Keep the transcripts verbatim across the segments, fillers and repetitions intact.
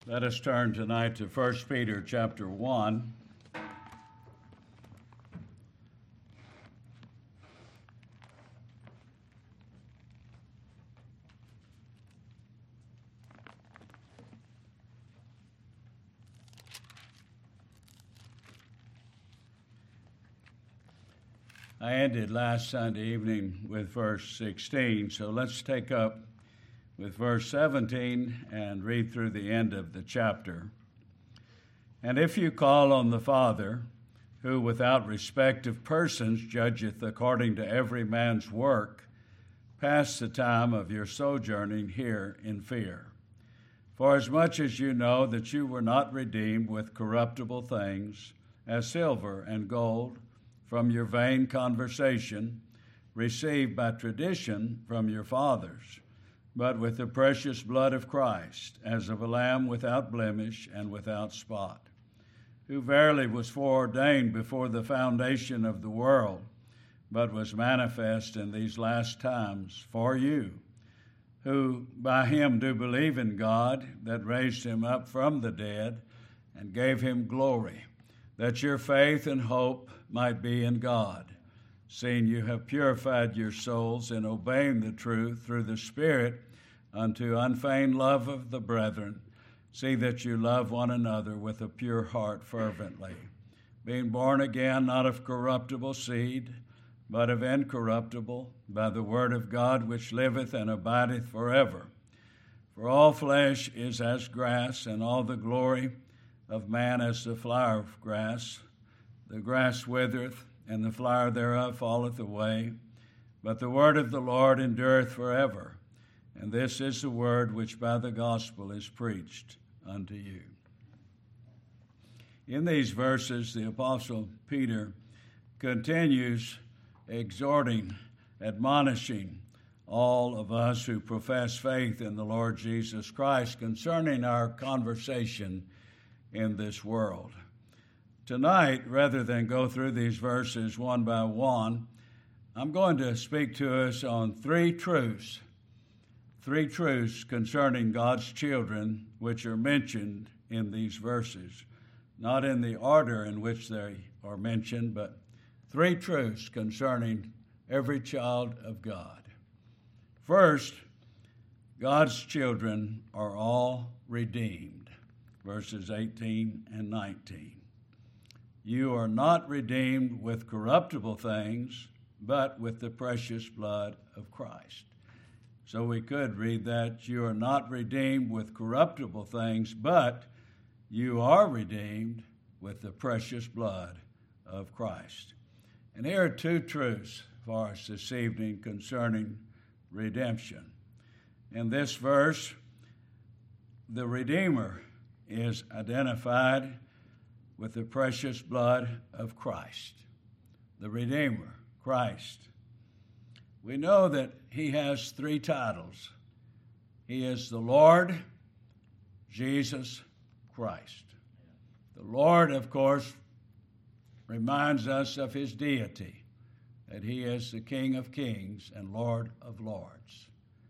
Let us turn tonight to First Peter chapter one. I ended last Sunday evening with verse sixteen, so let's take up with verse seventeen and read through the end of the chapter. And if you call on the Father, who without respect of persons judgeth according to every man's work, pass the time of your sojourning here in fear. For as much as you know that you were not redeemed with corruptible things, as silver and gold, from your vain conversation, received by tradition from your fathers, but with the precious blood of Christ, as of a lamb without blemish and without spot, who verily was foreordained before the foundation of the world, but was manifest in these last times for you, who by him do believe in God, that raised him up from the dead, and gave him glory, that your faith and hope might be in God, seeing you have purified your souls in obeying the truth through the Spirit unto unfeigned love of the brethren. See that you love one another with a pure heart fervently, being born again not of corruptible seed, but of incorruptible, by the word of God which liveth and abideth forever. For all flesh is as grass, and all the glory of man as the flower of grass. The grass withereth, and the flower thereof falleth away, but the word of the Lord endureth forever. And this is the word which by the gospel is preached unto you. In these verses, the Apostle Peter continues exhorting, admonishing all of us who profess faith in the Lord Jesus Christ concerning our conversation in this world. Tonight, rather than go through these verses one by one, I'm going to speak to us on three truths, three truths concerning God's children, which are mentioned in these verses, not in the order in which they are mentioned, but three truths concerning every child of God. First, God's children are all redeemed, verses eighteen and nineteen. You are not redeemed with corruptible things, but with the precious blood of Christ. So we could read that you are not redeemed with corruptible things, but you are redeemed with the precious blood of Christ. And here are two truths for us this evening concerning redemption. In this verse, the Redeemer is identified with the precious blood of Christ. The Redeemer, Christ. We know that he has three titles. He is the Lord Jesus Christ. The Lord, of course, reminds us of his deity, that he is the King of kings and Lord of lords.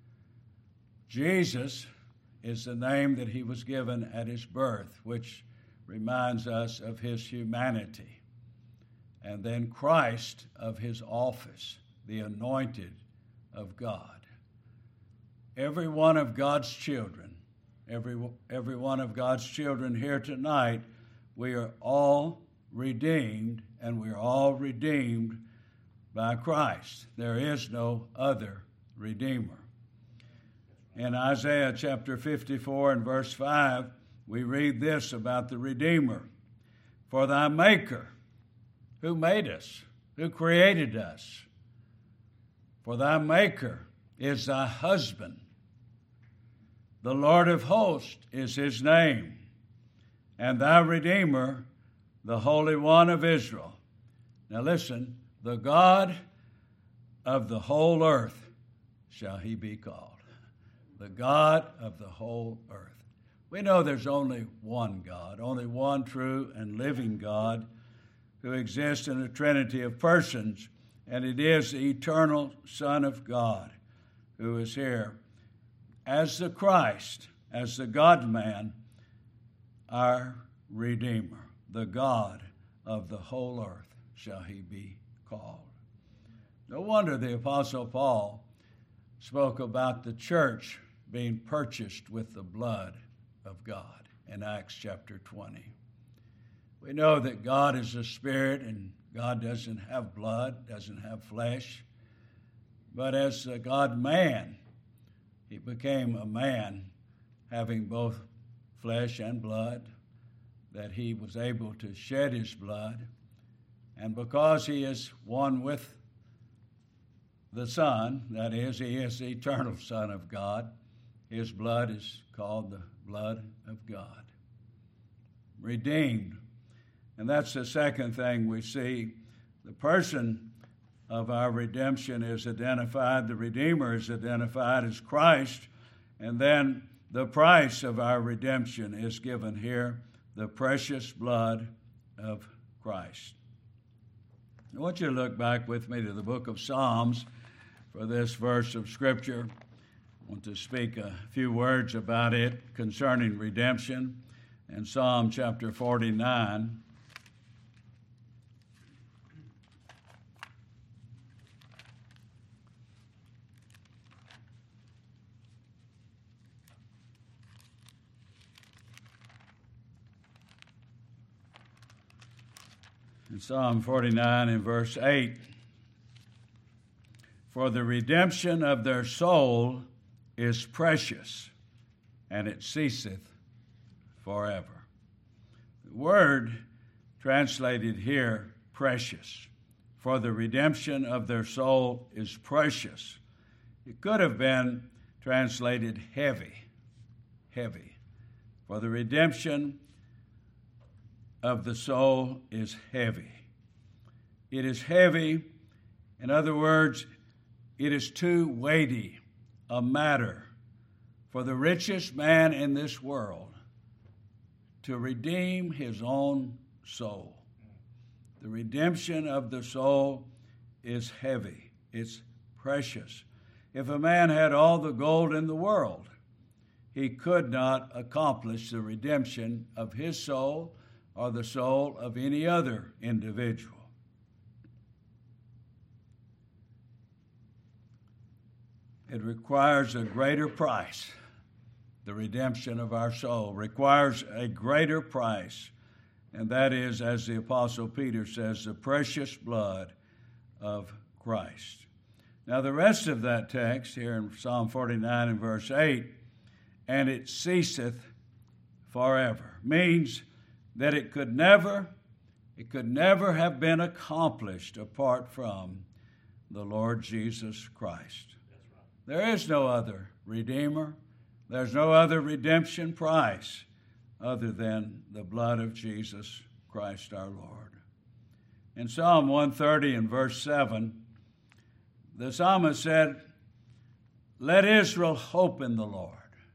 Jesus is the name that he was given at his birth, which reminds us of his humanity. And then Christ of his office, the anointed of God. Every one of God's children, every, every one of God's children here tonight, we are all redeemed, and we are all redeemed by Christ. There is no other Redeemer. In Isaiah chapter fifty-four and verse five, we read this about the Redeemer. For thy Maker, who made us, who created us, for thy Maker is thy husband. The Lord of hosts is his name, and thy Redeemer, the Holy One of Israel. Now listen, the God of the whole earth shall he be called. The God of the whole earth. We know there's only one God, only one true and living God who exists in a trinity of persons, and it is the eternal Son of God who is here as the Christ, as the God-man, our Redeemer. The God of the whole earth shall he be called. No wonder the Apostle Paul spoke about the church being purchased with the blood of God in Acts chapter twenty. We know that God is a spirit and God doesn't have blood, doesn't have flesh. But as a God-man, he became a man having both flesh and blood, that he was able to shed his blood. And because he is one with the Son, that is, he is the eternal Son of God, his blood is called the blood of God. Redeemed. And that's the second thing we see. The person of our redemption is identified, the Redeemer is identified as Christ, and then the price of our redemption is given here, the precious blood of Christ. I want you to look back with me to the book of Psalms for this verse of Scripture. I want to speak a few words about it concerning redemption. In Psalm chapter forty-nine, in Psalm forty-nine in verse eight, for the redemption of their soul is precious, and it ceaseth forever. The word translated here, precious, for the redemption of their soul is precious. It could have been translated heavy, heavy. For the redemption of the soul is heavy. It is heavy. In other words, it is too weighty a matter for the richest man in this world to redeem his own soul. The redemption of the soul is heavy. It's precious. If a man had all the gold in the world, he could not accomplish the redemption of his soul or the soul of any other individual. It requires a greater price. The redemption of our soul requires a greater price, and that is, as the Apostle Peter says, the precious blood of Christ. Now, the rest of that text here in Psalm forty-nine and verse eight, and it ceaseth forever, means that it could never, it could never have been accomplished apart from the Lord Jesus Christ. That's right. There is no other Redeemer. There's no other redemption price other than the blood of Jesus Christ our Lord. In Psalm one thirty and verse seven, the psalmist said, let Israel hope in the Lord.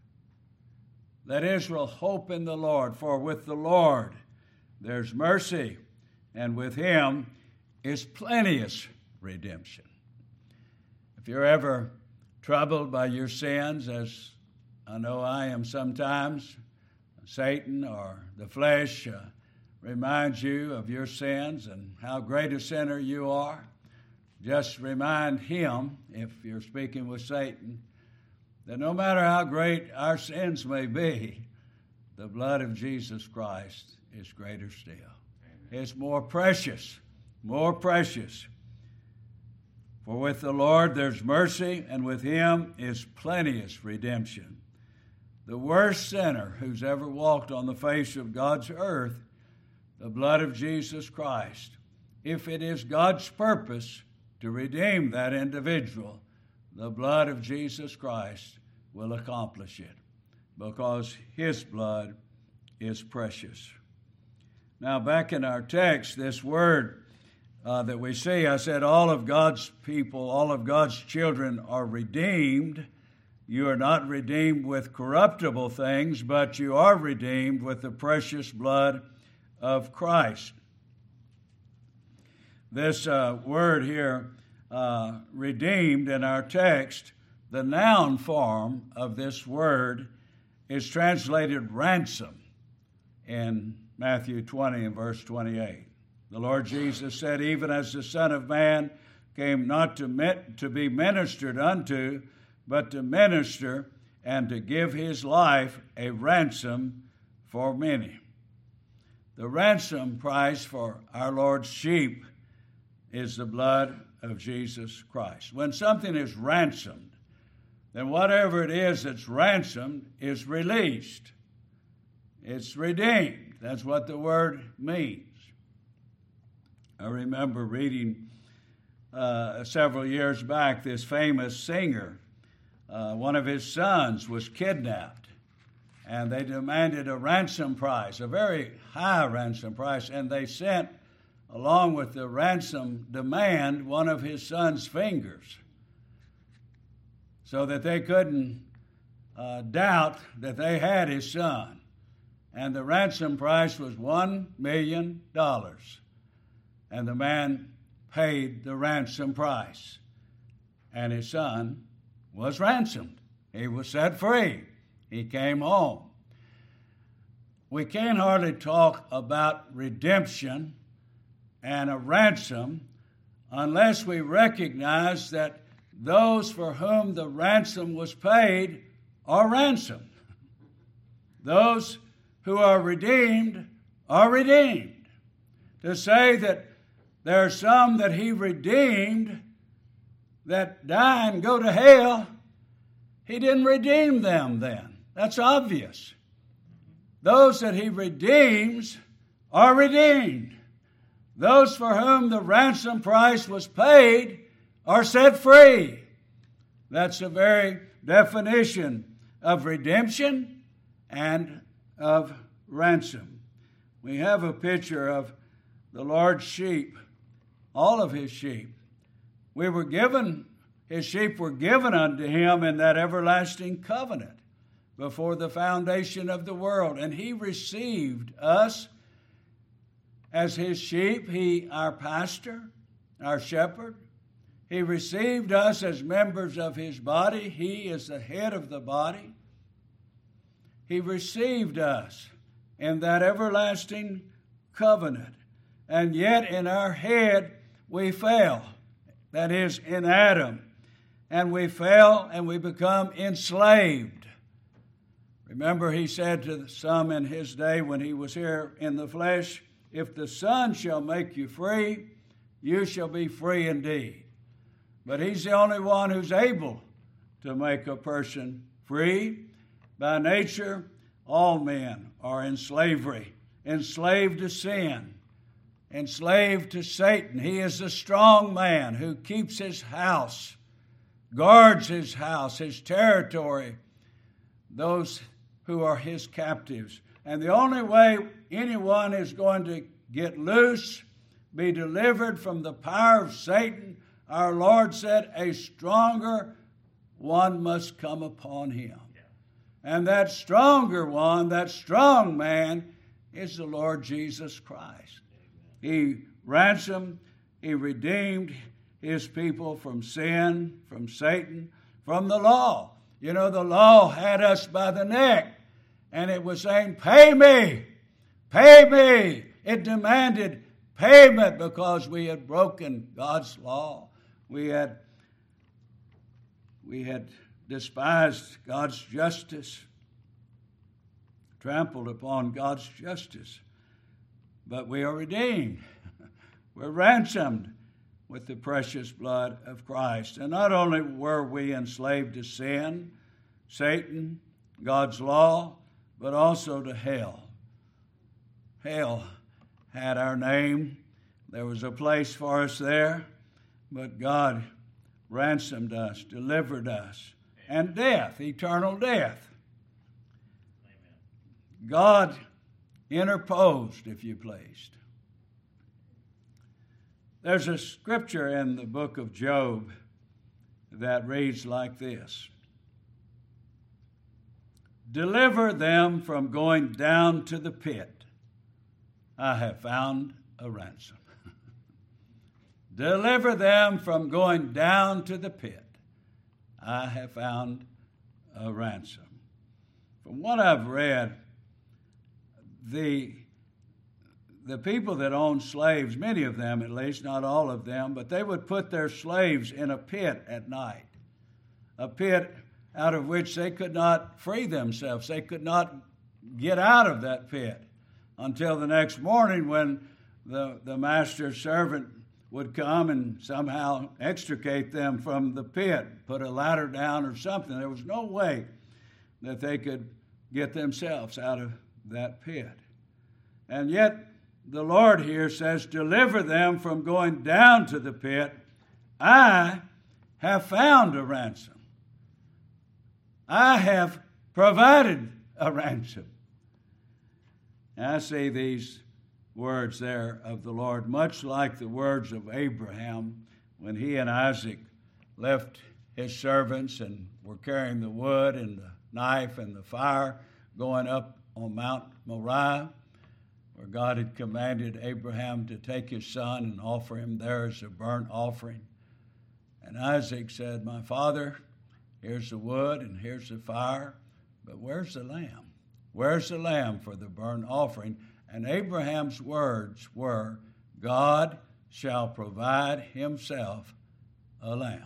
Let Israel hope in the Lord, for with the Lord there's mercy, and with him is plenteous redemption. If you're ever troubled by your sins, as I know I am sometimes, Satan or the flesh uh, reminds you of your sins and how great a sinner you are. Just remind him, if you're speaking with Satan, that no matter how great our sins may be, the blood of Jesus Christ is greater still. Amen. It's more precious, more precious. For with the Lord there's mercy, and with him is plenteous redemption. The worst sinner who's ever walked on the face of God's earth, the blood of Jesus Christ, if it is God's purpose to redeem that individual, the blood of Jesus Christ will accomplish it, because his blood is precious. Now, back in our text, this word uh, that we see, I said all of God's people, all of God's children are redeemed. You are not redeemed with corruptible things, but you are redeemed with the precious blood of Christ. This uh, word here, uh, redeemed, in our text, the noun form of this word is translated ransom. in Matthew twenty and verse twenty-eight. The Lord Jesus said, even as the Son of Man came not to, mit- to be ministered unto, but to minister and to give his life a ransom for many. The ransom price for our Lord's sheep is the blood of Jesus Christ. When something is ransomed, then whatever it is that's ransomed is released. It's redeemed. That's what the word means. I remember reading uh, several years back this famous singer. Uh, one of his sons was kidnapped, and they demanded a ransom price, a very high ransom price, and they sent, along with the ransom demand, one of his son's fingers so that they couldn't uh, doubt that they had his son. And the ransom price was one million dollars. And the man paid the ransom price. And his son was ransomed. He was set free. He came home. We can't hardly talk about redemption and a ransom unless we recognize that those for whom the ransom was paid are ransomed. Those who are redeemed are redeemed. To say that there are some that he redeemed that die and go to hell, he didn't redeem them then. That's obvious. Those that he redeems are redeemed. Those for whom the ransom price was paid are set free. That's the very definition of redemption and of ransom. We have a picture of the Lord's sheep, all of his sheep. We were given, his sheep were given unto him in that everlasting covenant before the foundation of the world. And he received us as his sheep, he, our pastor, our shepherd. He received us as members of his body. He is the head of the body. He received us in that everlasting covenant. And yet in our head we fail. That is, in Adam. And we fail and we become enslaved. Remember, he said to some in his day when he was here in the flesh, if the Son shall make you free, you shall be free indeed. But he's the only one who's able to make a person free. By nature, all men are in slavery, enslaved to sin, enslaved to Satan. He is the strong man who keeps his house, guards his house, his territory, those who are his captives. And the only way anyone is going to get loose, be delivered from the power of Satan, our Lord said, a stronger one must come upon him. Yeah. And that stronger one, that strong man, is the Lord Jesus Christ. Amen. He ransomed, he redeemed his people from sin, from Satan, from the law. You know, the law had us by the neck, and it was saying, pay me, pay me. It demanded payment because we had broken God's law. We had, we had despised God's justice, trampled upon God's justice. But we are redeemed. We're ransomed with the precious blood of Christ. And not only were we enslaved to sin, Satan, God's law, but also to hell. Hell had our name. There was a place for us there. But God ransomed us, delivered us, and death, eternal death. Amen. God interposed, if you pleased. There's a scripture in the book of Job that reads like this. Deliver them from going down to the pit. I have found a ransom. Deliver them from going down to the pit. I have found a ransom. From what I've read, the the people that owned slaves, many of them at least, not all of them, but they would put their slaves in a pit at night, a pit out of which they could not free themselves. They could not get out of that pit until the next morning when the, the master's servant would come and somehow extricate them from the pit, put a ladder down or something. There was no way that they could get themselves out of that pit. And yet the Lord here says, deliver them from going down to the pit. I have found a ransom. I have provided a ransom. And I see these words there of the Lord, much like the words of Abraham when he and Isaac left his servants and were carrying the wood and the knife and the fire going up on Mount Moriah, where God had commanded Abraham to take his son and offer him there as a burnt offering. And Isaac said, my father, here's the wood and here's the fire, but where's the lamb? Where's the lamb for the burnt offering? And Abraham's words were, God shall provide himself a lamb.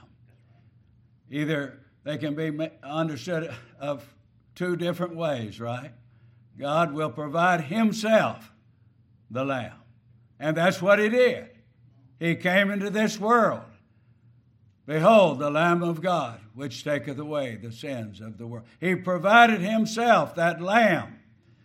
Either they can be understood of two different ways, right? God will provide himself the lamb. And that's what he did. He came into this world. Behold, the Lamb of God, which taketh away the sins of the world. He provided himself, that lamb,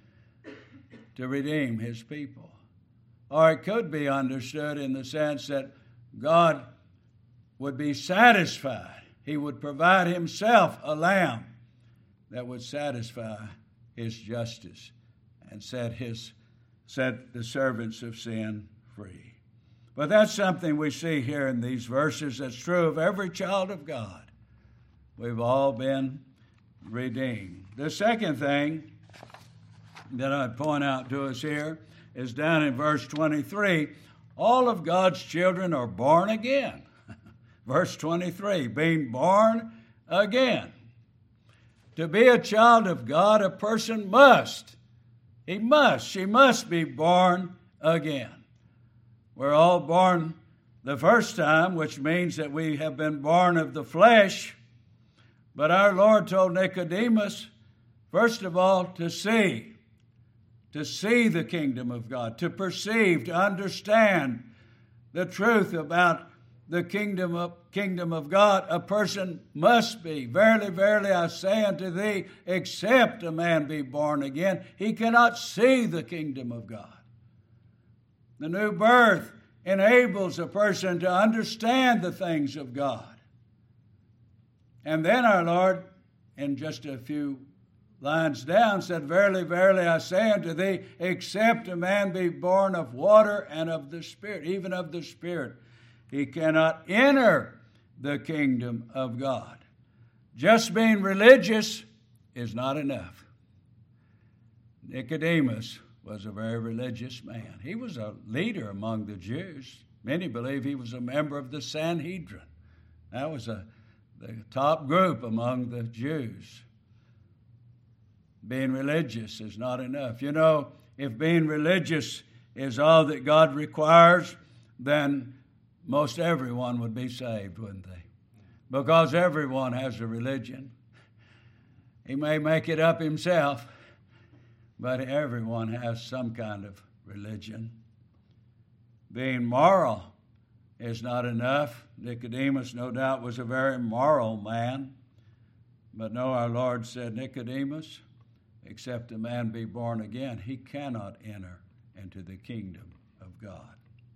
to redeem his people. Or it could be understood in the sense that God would be satisfied. He would provide himself a lamb that would satisfy his justice and set his set the servants of sin free. But that's something we see here in these verses that's true of every child of God. We've all been redeemed. The second thing that I'd point out to us here is down in verse twenty-three. All of God's children are born again. Verse twenty-three, being born again. To be a child of God, a person must, he must, she must be born again. We're all born the first time, which means that we have been born of the flesh. But our Lord told Nicodemus, first of all, to see, to see the kingdom of God, to perceive, to understand the truth about the kingdom of, kingdom of God, a person must be. Verily, verily, I say unto thee, except a man be born again, he cannot see the kingdom of God. The new birth enables a person to understand the things of God. And then our Lord, in just a few lines down, said, verily, verily, I say unto thee, except a man be born of water and of the Spirit, even of the Spirit, he cannot enter the kingdom of God. Just being religious is not enough. Nicodemus was a very religious man. He was a leader among the Jews. Many believe he was a member of the Sanhedrin. That was a, the top group among the Jews. Being religious is not enough. You know, if being religious is all that God requires, then most everyone would be saved, wouldn't they? Because everyone has a religion. He may make it up himself, but everyone has some kind of religion. Being moral is not enough. Nicodemus, no doubt, was a very moral man. But no, our Lord said, Nicodemus, except a man be born again, he cannot enter into the kingdom of God.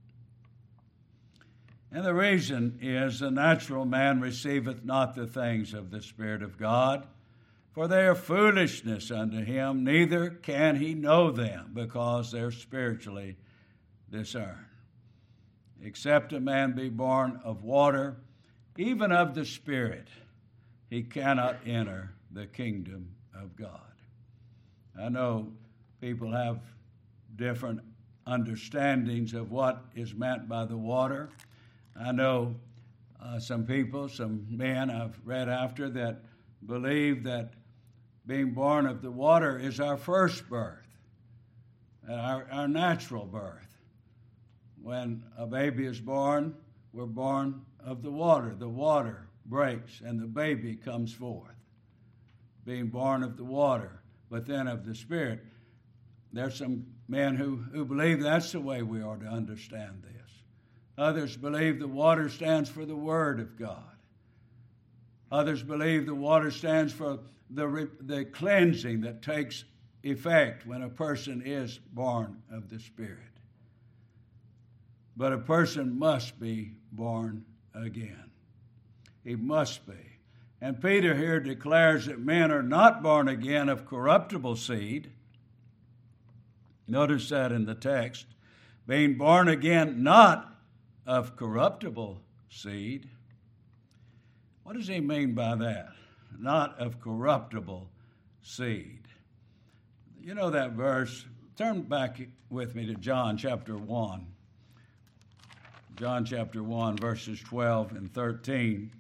And the reason is the natural man receiveth not the things of the Spirit of God, for they are foolishness unto him, neither can he know them, because they're spiritually discerned. Except a man be born of water, even of the Spirit, he cannot enter the kingdom of God. I know people have different understandings of what is meant by the water. I know uh, some people, some men I've read after that believe that being born of the water is our first birth. our, our natural birth. When a baby is born, we're born of the water. The water breaks and the baby comes forth, being born of the water, but then of the Spirit. There's some men who, who believe that's the way we are to understand this. Others believe the water stands for the Word of God. Others believe the water stands for the, the cleansing that takes effect when a person is born of the Spirit. But a person must be born again. He must be. And Peter here declares that men are not born again of corruptible seed. Notice that in the text. Being born again not of corruptible seed. What does he mean by that? Not of corruptible seed. You know that verse. Turn back with me to John chapter one. John chapter one, verses twelve and thirteen.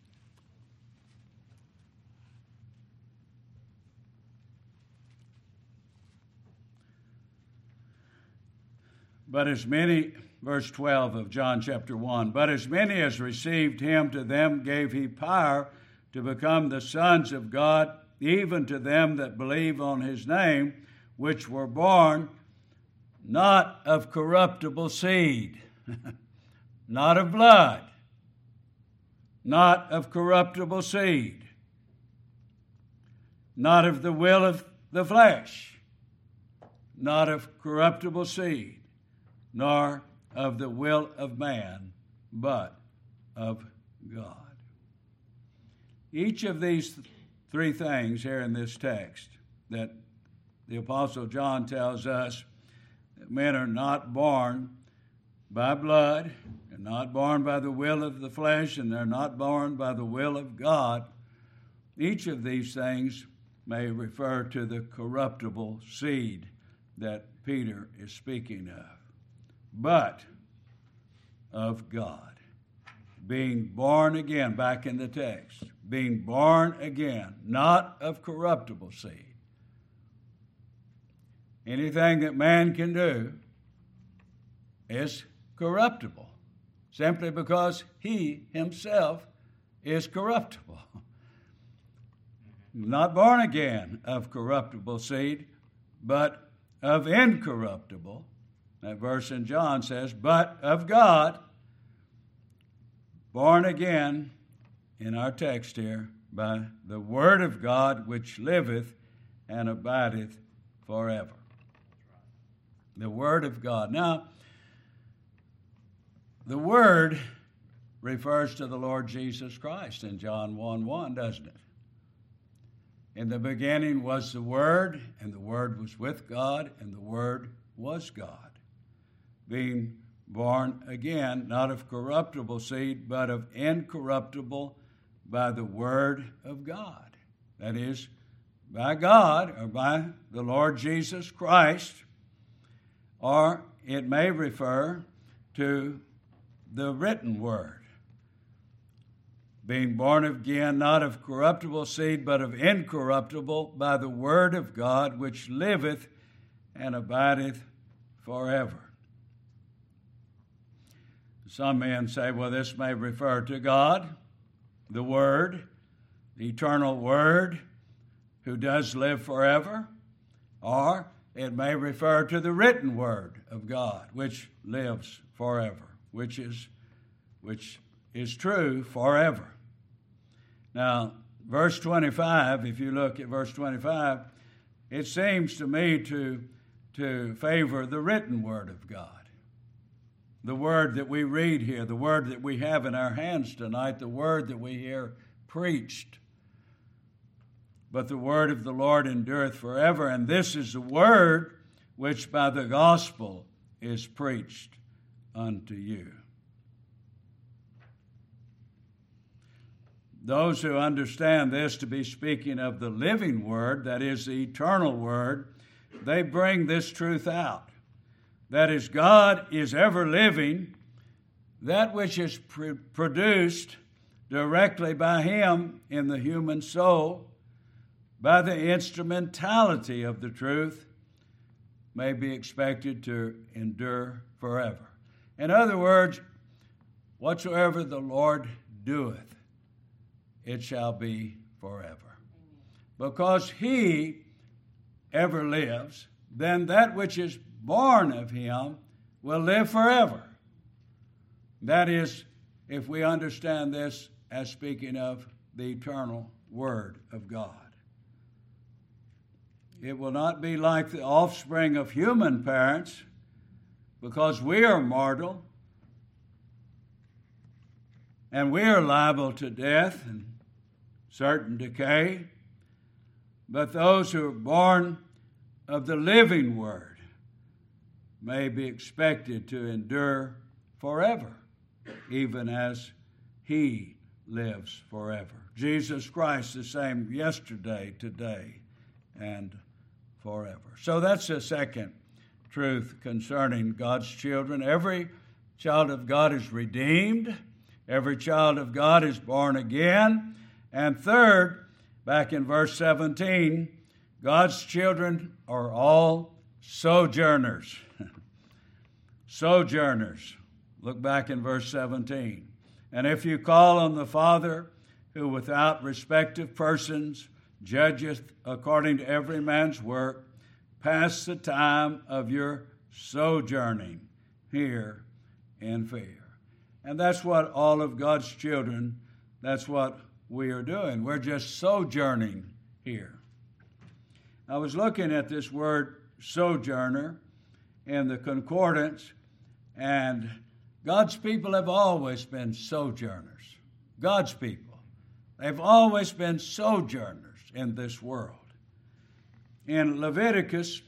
But as many, verse twelve of John chapter one, but as many as received him, to them gave he power to become the sons of God, even to them that believe on his name, which were born not of corruptible seed, not of blood, not of corruptible seed, not of the will of the flesh, not of corruptible seed, nor of the will of man, but of God. Each of these th- three things here in this text that the Apostle John tells us that men are not born by blood, they're not born by the will of the flesh, and they're not born by the will of God. Each of these things may refer to the corruptible seed that Peter is speaking of. But of God, being born again, back in the text, being born again, not of corruptible seed. Anything that man can do is corruptible, simply because he himself is corruptible. Not born again of corruptible seed, but of incorruptible. That verse in John says, but of God, born again, in our text here, by the word of God which liveth and abideth forever. The word of God. Now, the word refers to the Lord Jesus Christ in John one one, doesn't it? In the beginning was the Word, and the Word was with God, and the Word was God. Being born again, not of corruptible seed, but of incorruptible by the Word of God. That is, by God, or by the Lord Jesus Christ, or it may refer to the written Word. Being born again, not of corruptible seed, but of incorruptible by the Word of God, which liveth and abideth forever. Some men say, well, this may refer to God, the Word, the eternal Word, who does live forever, or it may refer to the written Word of God, which lives forever, which is, which is true forever. Now, verse twenty-five, if you look at verse twenty-five, it seems to me to, to favor the written Word of God. The word that we read here, the word that we have in our hands tonight, the word that we hear preached. But the word of the Lord endureth forever, and this is the word which by the gospel is preached unto you. Those who understand this to be speaking of the living word, that is the eternal word, they bring this truth out. That is, God is ever living. That which is pr- produced directly by Him in the human soul, by the instrumentality of the truth, may be expected to endure forever. In other words, whatsoever the Lord doeth, it shall be forever. Because he ever lives, then that which is born of him will live forever. That is, if we understand this as speaking of the eternal Word of God. It will not be like the offspring of human parents, because we are mortal and we are liable to death and certain decay. But those who are born of the living Word may be expected to endure forever, even as he lives forever. Jesus Christ the same yesterday, today, and forever. So that's the second truth concerning God's children. Every child of God is redeemed. Every child of God is born again. And third, back in verse seventeen, God's children are all sojourners. Sojourners. Look back in verse seventeen. And if you call on the Father, who without respect of persons judgeth according to every man's work, pass the time of your sojourning here in fear. And that's what all of God's children, that's what we are doing. We're just sojourning here. I was looking at this word sojourner in the concordance, and God's people have always been sojourners. God's people. They've always been sojourners in this world. In Leviticus,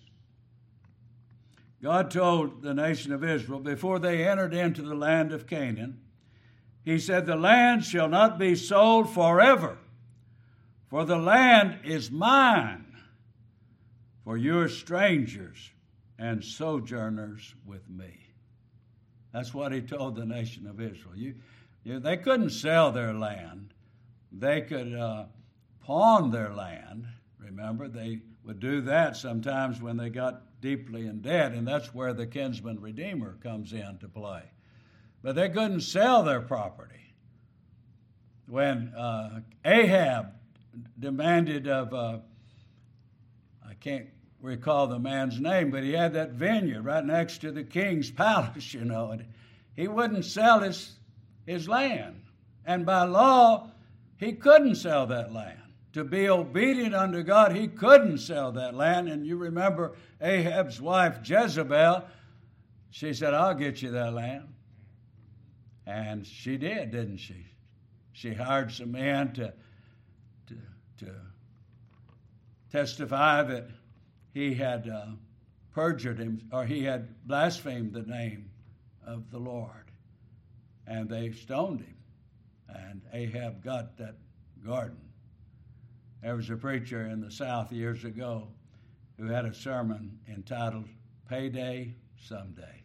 God told the nation of Israel before they entered into the land of Canaan, he said, the land shall not be sold forever, for the land is mine, for you are strangers and sojourners with me. That's what he told the nation of Israel. You, you, they couldn't sell their land. They could uh, pawn their land. Remember, they would do that sometimes when they got deeply in debt, and that's where the kinsman redeemer comes into play. But they couldn't sell their property. When uh, Ahab demanded of, uh, I can't recall the man's name, but he had that vineyard right next to the king's palace, you know, and he wouldn't sell his, his land. And by law, he couldn't sell that land. To be obedient unto God, he couldn't sell that land. And you remember Ahab's wife, Jezebel, she said, I'll get you that land. And she did, didn't she? She hired some men to, to, to testify that he had uh, perjured him, or he had blasphemed the name of the Lord. And they stoned him. And Ahab got that garden. There was a preacher in the South years ago who had a sermon entitled, Payday Someday.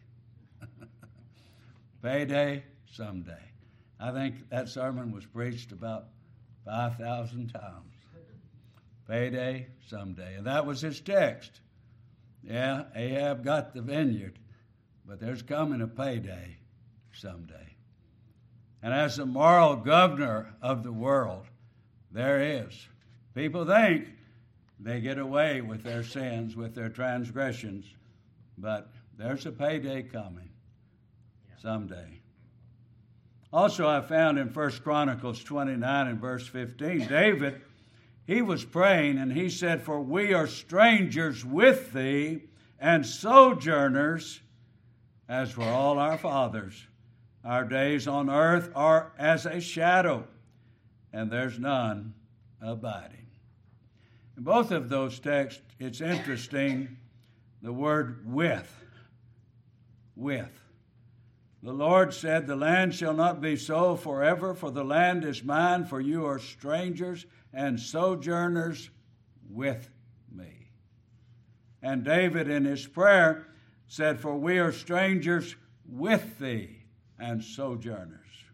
Payday Someday. I think that sermon was preached about five thousand times. Payday someday. And that was his text. Yeah, Ahab got the vineyard, but there's coming a payday someday. And as the moral governor of the world, there is. People think they get away with their sins, with their transgressions, but there's a payday coming someday. Also, I found in First Chronicles twenty-nine and verse fifteen, David, he was praying and he said, for we are strangers with thee and sojourners, as for all our fathers. Our days on earth are as a shadow, and there's none abiding. In both of those texts, it's interesting, the word with. With. The Lord said, the land shall not be sold forever, for the land is mine, for you are strangers and sojourners with me. And David in his prayer said, for we are strangers with thee and sojourners.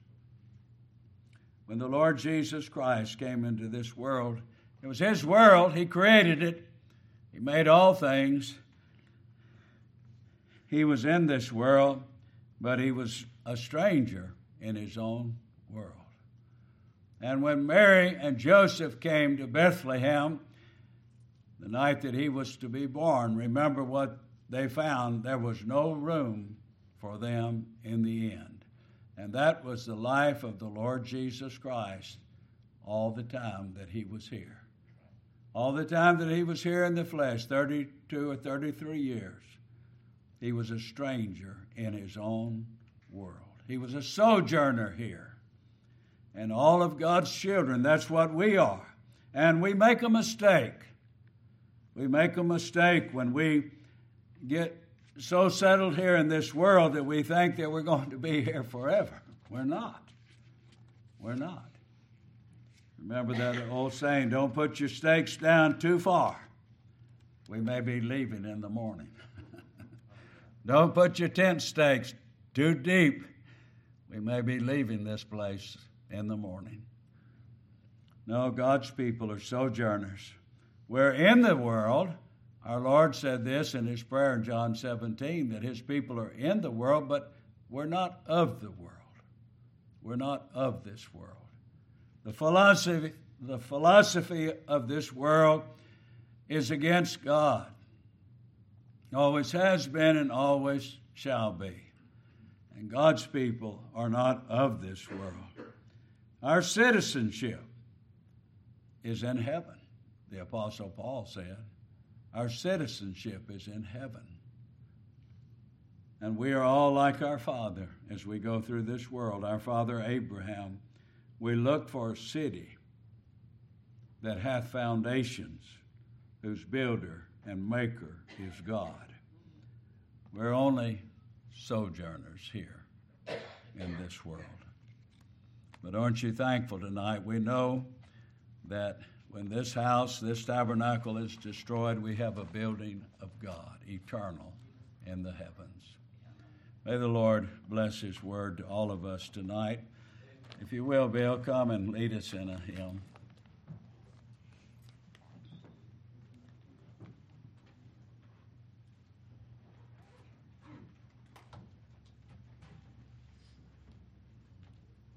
When the Lord Jesus Christ came into this world, it was his world. He created it. He made all things. he was in this world, but he was a stranger in his own world. And when Mary and Joseph came to Bethlehem, the night that he was to be born, remember what they found? There was no room for them in the inn. And that was the life of the Lord Jesus Christ all the time that he was here. All the time that he was here in the flesh, thirty-two or thirty-three years, he was a stranger in his own world. He was a sojourner here. And all of God's children, that's what we are. And we make a mistake. We make a mistake when we get so settled here in this world that we think that we're going to be here forever. We're not. We're not. Remember that old saying, don't put your stakes down too far. We may be leaving in the morning. Don't put your tent stakes too deep. We may be leaving this place in the morning. No, God's people are sojourners. We're in the world. Our Lord said this in his prayer in John seventeen, that his people are in the world, but we're not of the world. We're not of this world. The philosophy, the philosophy of this world is against God. Always has been and always shall be. And God's people are not of this world. Our citizenship is in heaven, the Apostle Paul said. Our citizenship is in heaven. And we are all like our father as we go through this world. Our father Abraham, we look for a city that hath foundations, whose builder and maker is God. We're only sojourners here in this world. But aren't you thankful tonight? We know that when this house, this tabernacle is destroyed, we have a building of God, eternal in the heavens. May the Lord bless his word to all of us tonight. If you will, Bill, come and lead us in a hymn.